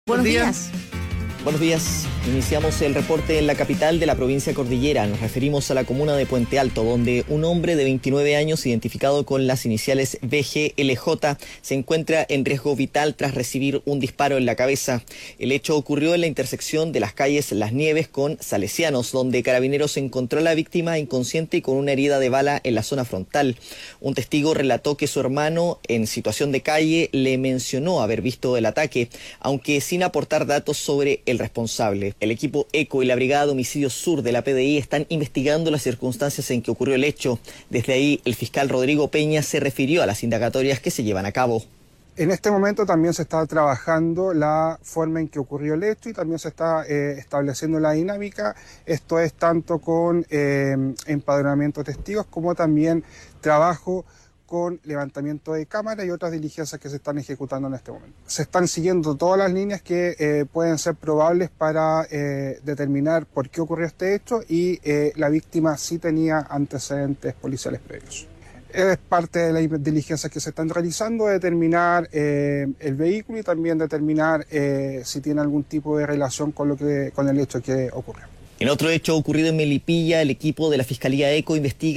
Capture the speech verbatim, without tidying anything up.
Buenos días. Buenos días. Iniciamos el reporte en la capital de la provincia cordillera. Nos referimos a la comuna de Puente Alto, donde un hombre de veintinueve años, identificado con las iniciales B G L J, se encuentra en riesgo vital tras recibir un disparo en la cabeza. El hecho ocurrió en la intersección de las calles Las Nieves con Salesianos, donde Carabineros encontró a la víctima inconsciente y con una herida de bala en la zona frontal. Un testigo relató que su hermano, en situación de calle, le mencionó haber visto el ataque, aunque sin aportar datos sobre el responsable. El equipo ECO y la Brigada de Homicidios Sur de la P D I están investigando las circunstancias en que ocurrió el hecho. Desde ahí, el fiscal Rodrigo Peña se refirió a las indagatorias que se llevan a cabo. En este momento también se está trabajando la forma en que ocurrió el hecho y también se está eh, estableciendo la dinámica. Esto es tanto con eh, empadronamiento de testigos como también trabajo con levantamiento de cámara y otras diligencias que se están ejecutando en este momento. Se están siguiendo todas las líneas que eh, pueden ser probables para eh, determinar por qué ocurrió este hecho y eh, la víctima sí tenía antecedentes policiales previos. Es parte de las diligencias que se están realizando, determinar eh, el vehículo y también determinar eh, si tiene algún tipo de relación con, lo que, con el hecho que ocurrió. En otro hecho ocurrido en Melipilla, el equipo de la Fiscalía ECO investiga